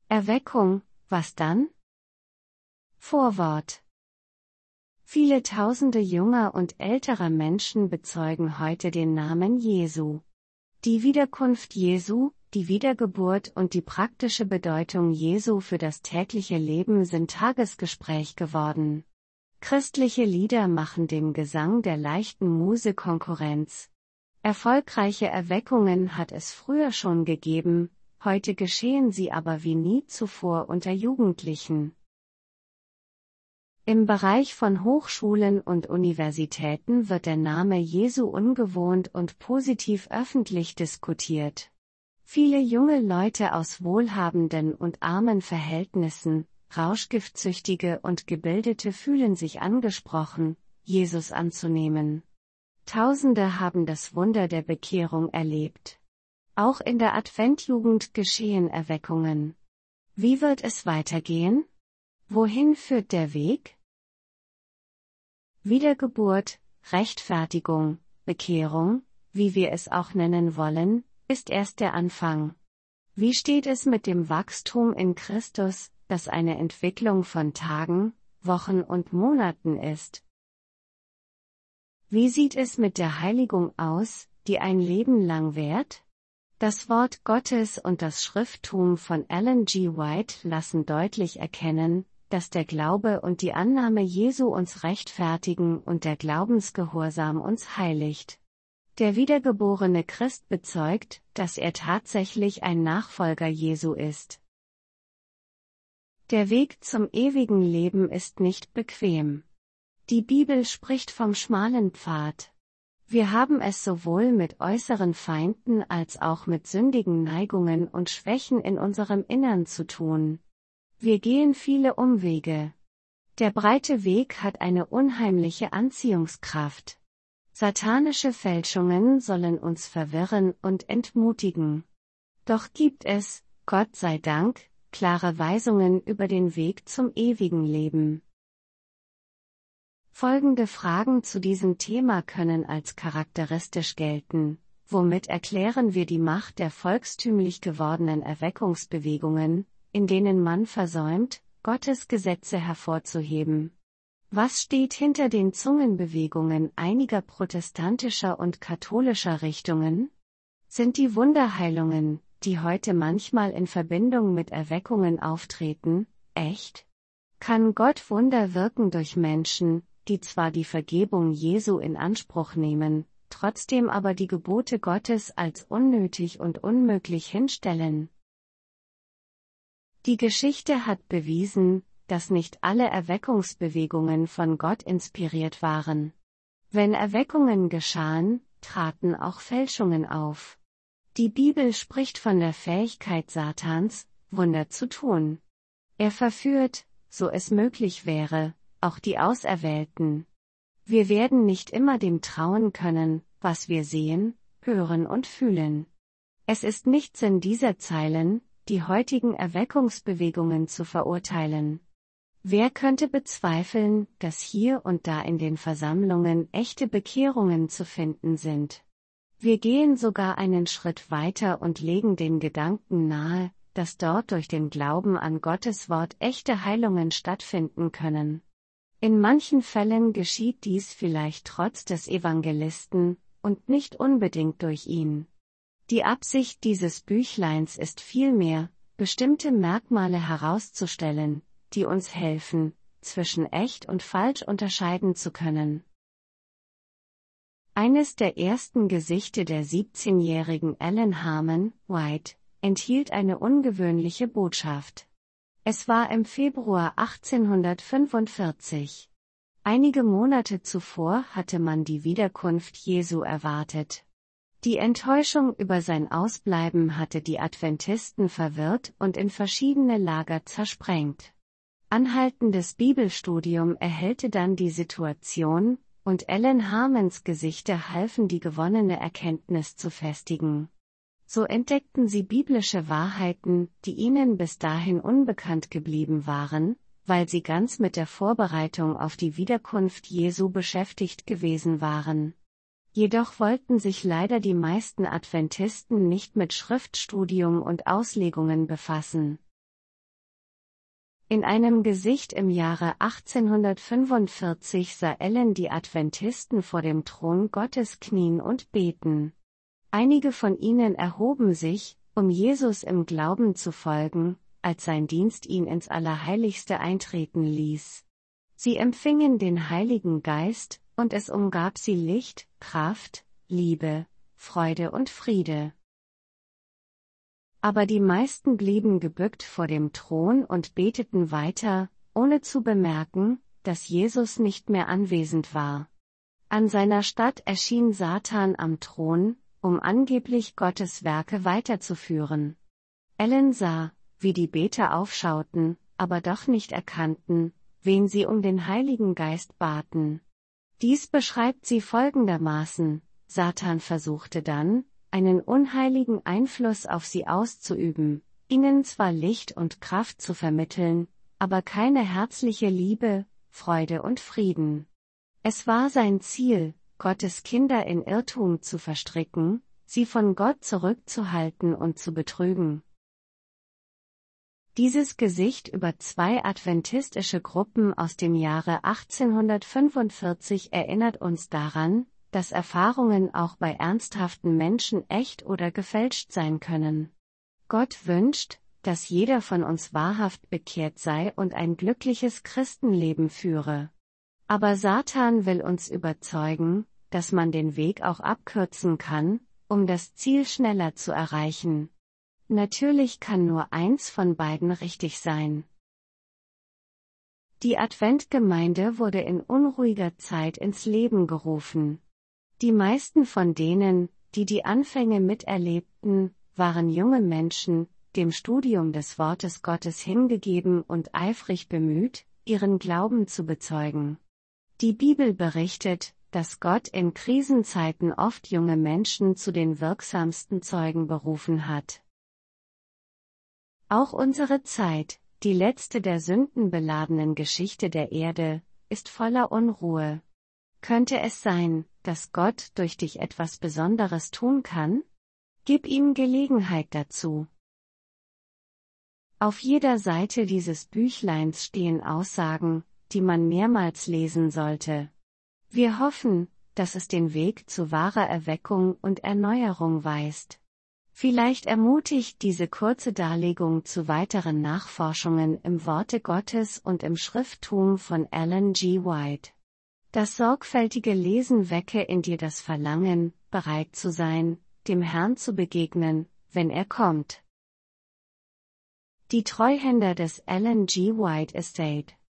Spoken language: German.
Erweckung, was dann? Vorwort. Viele tausende junger und älterer Menschen bezeugen heute den Namen Jesu. Die Wiederkunft Jesu, die Wiedergeburt und die praktische Bedeutung Jesu für das tägliche Leben sind Tagesgespräch geworden. Christliche Lieder machen dem Gesang der leichten Muse Konkurrenz. Erfolgreiche Erweckungen hat es früher schon gegeben, heute geschehen sie aber wie nie zuvor unter Jugendlichen. Im Bereich von Hochschulen und Universitäten wird der Name Jesu ungewohnt und positiv öffentlich diskutiert. Viele junge Leute aus wohlhabenden und armen Verhältnissen, Rauschgiftsüchtige und Gebildete fühlen sich angesprochen, Jesus anzunehmen. Tausende haben das Wunder der Bekehrung erlebt. Auch in der Adventjugend geschehen Erweckungen. Wie wird es weitergehen? Wohin führt der Weg? Wiedergeburt, Rechtfertigung, Bekehrung, wie wir es auch nennen wollen, ist erst der Anfang. Wie steht es mit dem Wachstum in Christus, das eine Entwicklung von Tagen, Wochen und Monaten ist? Wie sieht es mit der Heiligung aus, die ein Leben lang währt? Das Wort Gottes und das Schrifttum von Ellen G. White lassen deutlich erkennen, dass der Glaube und die Annahme Jesu uns rechtfertigen und der Glaubensgehorsam uns heiligt. Der wiedergeborene Christ bezeugt, dass er tatsächlich ein Nachfolger Jesu ist. Der Weg zum ewigen Leben ist nicht bequem. Die Bibel spricht vom schmalen Pfad. Wir haben es sowohl mit äußeren Feinden als auch mit sündigen Neigungen und Schwächen in unserem Innern zu tun. Wir gehen viele Umwege. Der breite Weg hat eine unheimliche Anziehungskraft. Satanische Fälschungen sollen uns verwirren und entmutigen. Doch gibt es, Gott sei Dank, klare Weisungen über den Weg zum ewigen Leben. Folgende Fragen zu diesem Thema können als charakteristisch gelten. Womit erklären wir die Macht der volkstümlich gewordenen Erweckungsbewegungen, in denen man versäumt, Gottes Gesetze hervorzuheben? Was steht hinter den Zungenbewegungen einiger protestantischer und katholischer Richtungen? Sind die Wunderheilungen, die heute manchmal in Verbindung mit Erweckungen auftreten, echt? Kann Gott Wunder wirken durch Menschen, die zwar die Vergebung Jesu in Anspruch nehmen, trotzdem aber die Gebote Gottes als unnötig und unmöglich hinstellen? Die Geschichte hat bewiesen, dass nicht alle Erweckungsbewegungen von Gott inspiriert waren. Wenn Erweckungen geschahen, traten auch Fälschungen auf. Die Bibel spricht von der Fähigkeit Satans, Wunder zu tun. Er verführt, so es möglich wäre, auch die Auserwählten. Wir werden nicht immer dem trauen können, was wir sehen, hören und fühlen. Es ist nicht Sinn dieser Zeilen, die heutigen Erweckungsbewegungen zu verurteilen. Wer könnte bezweifeln, dass hier und da in den Versammlungen echte Bekehrungen zu finden sind? Wir gehen sogar einen Schritt weiter und legen den Gedanken nahe, dass dort durch den Glauben an Gottes Wort echte Heilungen stattfinden können. In manchen Fällen geschieht dies vielleicht trotz des Evangelisten, und nicht unbedingt durch ihn. Die Absicht dieses Büchleins ist vielmehr, bestimmte Merkmale herauszustellen, die uns helfen, zwischen echt und falsch unterscheiden zu können. Eines der ersten Gesichte der 17-jährigen Ellen Harmon, White, enthielt eine ungewöhnliche Botschaft. Es war im Februar 1845. Einige Monate zuvor hatte man die Wiederkunft Jesu erwartet. Die Enttäuschung über sein Ausbleiben hatte die Adventisten verwirrt und in verschiedene Lager zersprengt. Anhaltendes Bibelstudium erhellte dann die Situation, und Ellen Harmons Gesichter halfen die gewonnene Erkenntnis zu festigen. So entdeckten sie biblische Wahrheiten, die ihnen bis dahin unbekannt geblieben waren, weil sie ganz mit der Vorbereitung auf die Wiederkunft Jesu beschäftigt gewesen waren. Jedoch wollten sich leider die meisten Adventisten nicht mit Schriftstudium und Auslegungen befassen. In einem Gesicht im Jahre 1845 sah Ellen die Adventisten vor dem Thron Gottes knien und beten. Einige von ihnen erhoben sich, um Jesus im Glauben zu folgen, als sein Dienst ihn ins Allerheiligste eintreten ließ. Sie empfingen den Heiligen Geist, und es umgab sie Licht, Kraft, Liebe, Freude und Friede. Aber die meisten blieben gebückt vor dem Thron und beteten weiter, ohne zu bemerken, dass Jesus nicht mehr anwesend war. An seiner Statt erschien Satan am Thron, um angeblich Gottes Werke weiterzuführen. Ellen sah, wie die Beter aufschauten, aber doch nicht erkannten, wen sie um den Heiligen Geist baten. Dies beschreibt sie folgendermaßen: Satan versuchte dann, einen unheiligen Einfluss auf sie auszuüben, ihnen zwar Licht und Kraft zu vermitteln, aber keine herzliche Liebe, Freude und Frieden. Es war sein Ziel, Gottes Kinder in Irrtum zu verstricken, sie von Gott zurückzuhalten und zu betrügen. Dieses Gesicht über zwei adventistische Gruppen aus dem Jahre 1845 erinnert uns daran, dass Erfahrungen auch bei ernsthaften Menschen echt oder gefälscht sein können. Gott wünscht, dass jeder von uns wahrhaft bekehrt sei und ein glückliches Christenleben führe. Aber Satan will uns überzeugen, dass man den Weg auch abkürzen kann, um das Ziel schneller zu erreichen. Natürlich kann nur eins von beiden richtig sein. Die Adventgemeinde wurde in unruhiger Zeit ins Leben gerufen. Die meisten von denen, die die Anfänge miterlebten, waren junge Menschen, dem Studium des Wortes Gottes hingegeben und eifrig bemüht, ihren Glauben zu bezeugen. Die Bibel berichtet, dass Gott in Krisenzeiten oft junge Menschen zu den wirksamsten Zeugen berufen hat. Auch unsere Zeit, die letzte der sündenbeladenen Geschichte der Erde, ist voller Unruhe. Könnte es sein, dass Gott durch dich etwas Besonderes tun kann? Gib ihm Gelegenheit dazu. Auf jeder Seite dieses Büchleins stehen Aussagen, die man mehrmals lesen sollte. Wir hoffen, dass es den Weg zu wahrer Erweckung und Erneuerung weist. Vielleicht ermutigt diese kurze Darlegung zu weiteren Nachforschungen im Worte Gottes und im Schrifttum von Ellen G. White. Das sorgfältige Lesen wecke in dir das Verlangen, bereit zu sein, dem Herrn zu begegnen, wenn er kommt. Die Treuhänder des Ellen G. White Estate.